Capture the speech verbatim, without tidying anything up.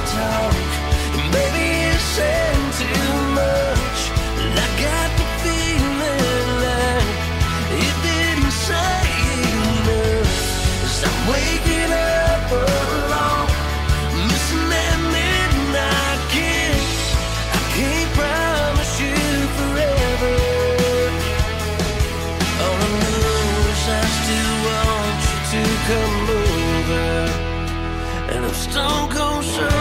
talk, and maybe you said too much. And I got the feeling like you didn't say enough. 'Cause I'm waking up alone, missing that midnight kiss. I can't promise you forever. All I know is I still want you to come over, and I'm stone cold sure